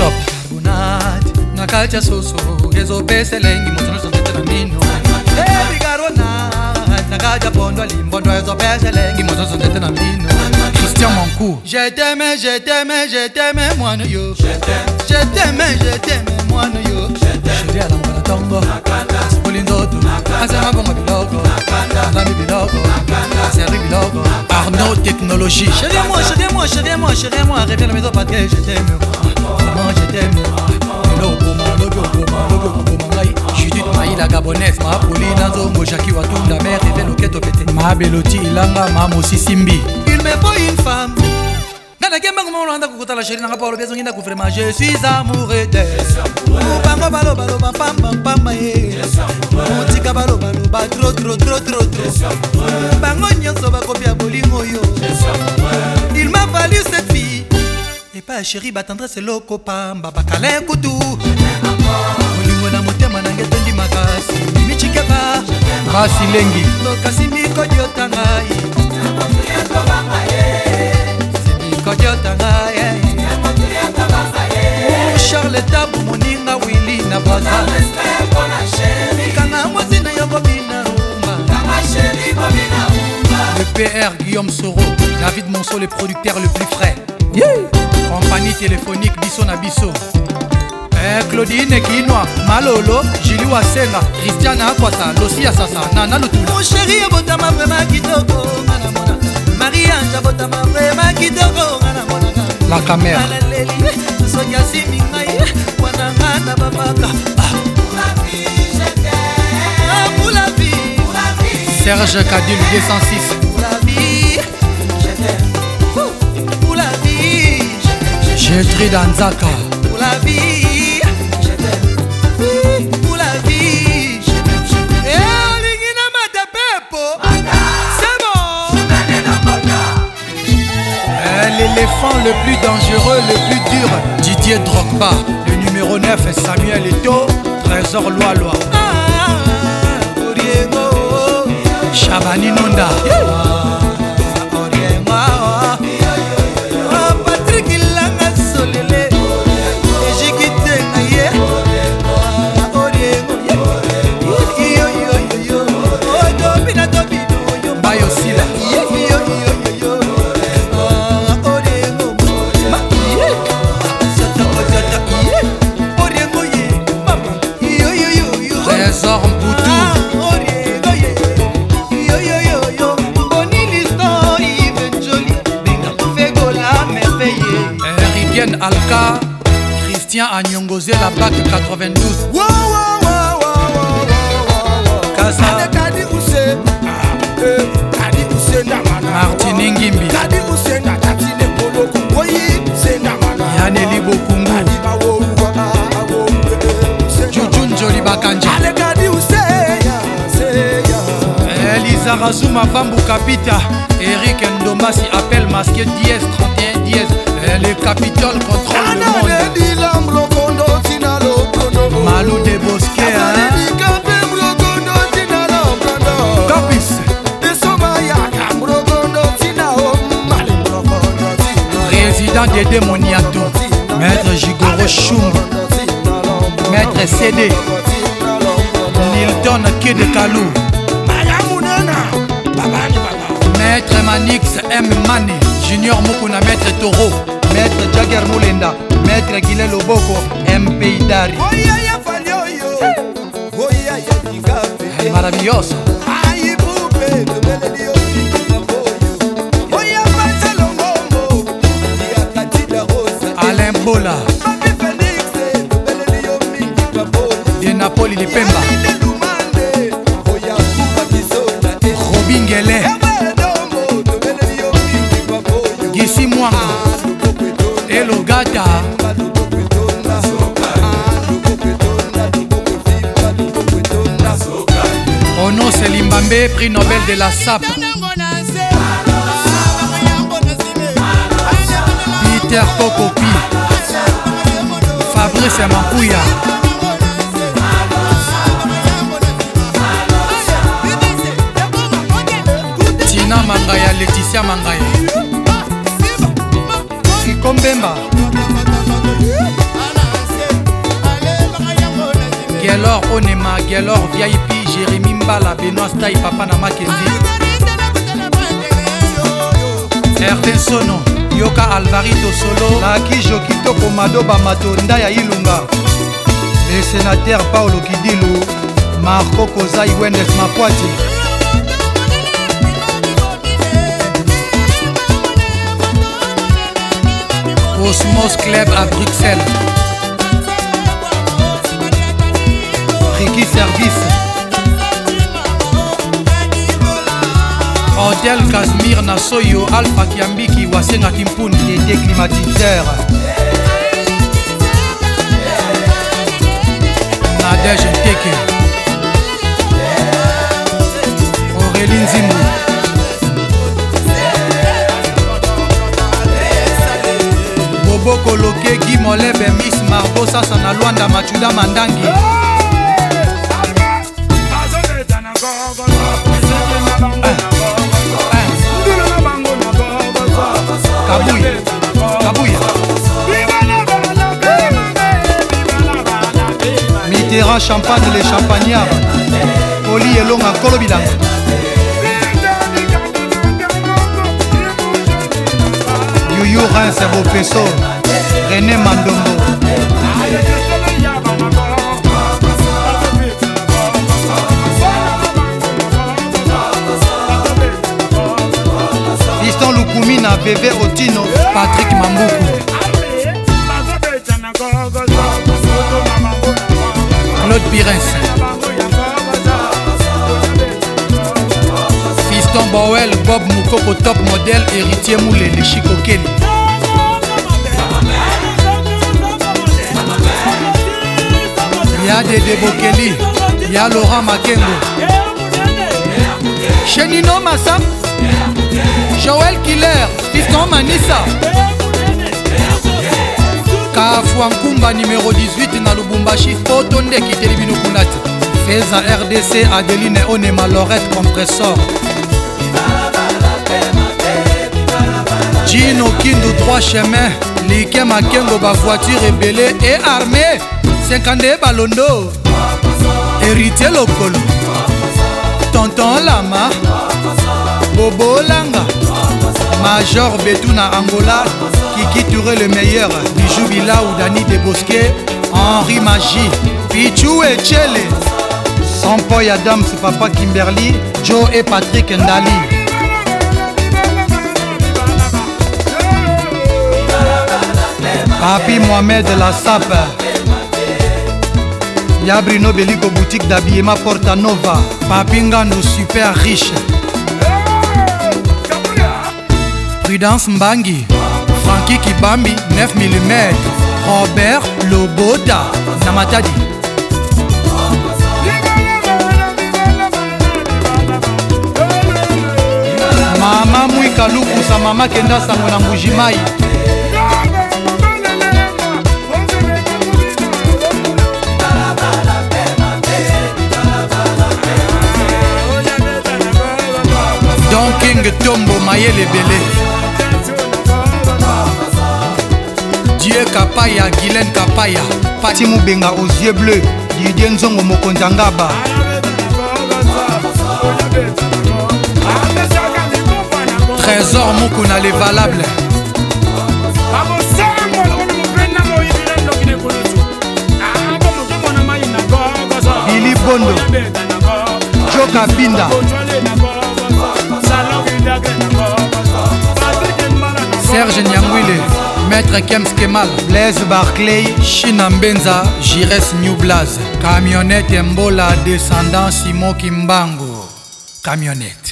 shop Carbonate nakacha soso ezopese lengi motono sonete na mino bicarbonate nakacha pondo limbondo ezopese lengi motono sonete na mino. Christian Mancourt. Je t'aime moine yo. Je t'aime moine yo. Chérie à la mwana tongo Spolindoto Asema bongo biloko Alami biloko Aseri biloko Arnaud Technologie. Chérie moi, reviens à la maison parce que je t'aime. Maman je t'aime. Judith Maïla Gabonaise. Ma Pauline Nzongo Jackie Watunda mère et Veloketo Pété. Ma Beloti Ilanga Mamosi Simbi. Il me faut une femme. Nana kemba kumolanda kukuta la chérie nanga Paulo bezo nginda kufrema je suis amoureux d'elle. Bango balo pam ye. Motika balo ba trop. Bango nyonso ba kopia bolingo yo. Il m'a fallu cette fille. Et pas chérie ba tendresse loko pamba bakale kutu. Bolingo na motema nange tondi makasi. Michikeba. Basi Lengi. Lokasi miko diotangai. Charles Tabu moninga Willy na baza Kanga mwasi na yoko bina umba Le PR Guillaume Soro. David Monceau, le producteur le plus frais. Compagnie téléphonique Bisso na Bisso. Claudine Kinoa, Malolo, Julie Wasenga, Christiana Akwasa, Losia Sasa, Nana Lutula. Mon chéri abotama vraiment kitoko manamona. Marie-Ange abotama vraiment kitoko manamona. La caméra. Pour la vie, Serge Kadil 206. pour la vie, je t'aime. Pour la vie, Gertrude Anzaka. pour la vie, je t'aime. Pour la vie, je t'aime. Et Olingina Matapepo, c'est bon. L'éléphant le plus dangereux, le plus dur, Didier Drogba. Le numéro 9, Samuel Eto'o, Trésor Loa. Oriengo, Chabani Nonda. Oriengo, Patrick Ilanga Solele, Ejikite Naye, Oriengo, yo, Dobina, yo, Bayo Sila. Trésor Mboutou. Rivienne Alka. Christian Agnongozé, la BAC 92. Martini Ngimbi. Yaneli Bokungu. Jujun Joli Bakanja. Elisa Razuma Vambu Kapita. Eric Ndomasi appelle masqué 10 31 10. Le Capitole contrôle le monde. Malou de Bosquet. Capis. Président Dédé Moniato. Maître Jigoro Choum. Maître CD. Nilton Kede Kalou. Maître Manix M. Mane. Junior Mukuna Maître Toro. Maître Jagger Moulenda. Maître Guilé Loboko. MP Idari. Es maravilloso. Alain Bola. De Napoli Lipemba. Robin Guélé. Gissi Mwango. Elogata. Ono Selimbambe, prix Nobel de la SAP. Peter Kokopi. Fabrice Mampouya. Tina Mangaya, Laetitia Mangaya. Kikombemba. Gelor Onema, Gelor VIP, Jérémy Mbala, Benoît Stay, Papa na Makenzi, Erden Sono, Yoka Alvarito Solo, Naki Jokitoko Madoba Matonda ya Ilunga, le sénateur Paolo Kidilu, Marco Kozai Wendes Mapoati, Osmos Club à Bruxelles, Ricky Service, Hôtel Casimir Nasoyo, Alpha Kiambiki, Wasenga Kimpuni, Dédé Climatiseur, Nadège Teke, Aurélie Nzimou, Bobo Koloke, Guy Molebe, Miss Margot, Sasa na Luanda, Machuda Mandangi, Kabouya, Kabouya, Mitterrand Champagne les Champagnards, Oli Elonga Kolobilanga, Youyou Reims Bopesso, René Mandombo, Fiston Lukumina, Bébé Otino, Patrick Mambuku, Claude Pires, Fiston Bowell, Bob Moukoko, top modèle, héritier Moulé, les Chico Kelly, Y'a Dédé Bokeli, Y'a Laurent Makengo, Chenino Massam, Joël Killer, Fiston Manissa, Kafouan Kumba numéro 18 na Lubumbashi, Fotonde Kiteli Binokunati, Feza RDC, Adeline Onema, Lorette Compressor, Gino Kindu 3 chemins, Like Makengo, ba voiture ébélée et armée, 52 Balondo, Héritier Lokolo, Tonton Lama, Bobo Langa, Major Betuna Angola, Kiki Touré le meilleur, Bijou Bila ou Dani Desbosquets, Henri Magie, Pichou et Tchele, Sampoy Adams, Papa Kimberly, Joe et Patrick Ndali, Papi Mohamed La Sape, Y'a Bruno Beliko boutique d'habillement Porta Nova, Papi Ngannou super riche, Prudence Mbangi, Frankie Kibambi 9 mm, Robert Loboda, Namatadi, Mama Mwika Lukusa, Mama Kenda Sango na Mbujimai, Don King Tombo Mayele Belé, Dieu Kapaya, Guylaine Kapaya, Pati Moubenga aux yeux bleus, Didier Nzongo Mokonjangaba, Trésor Mukuna les valables, Billy Bondo, Joka Binda, Serge Nyangwile, Maître Kems Kemal, Blaise Barclay, China Mbenza, Jires New Blaze, Camionnette Mbola, descendant Simo Kimbango, Camionnette.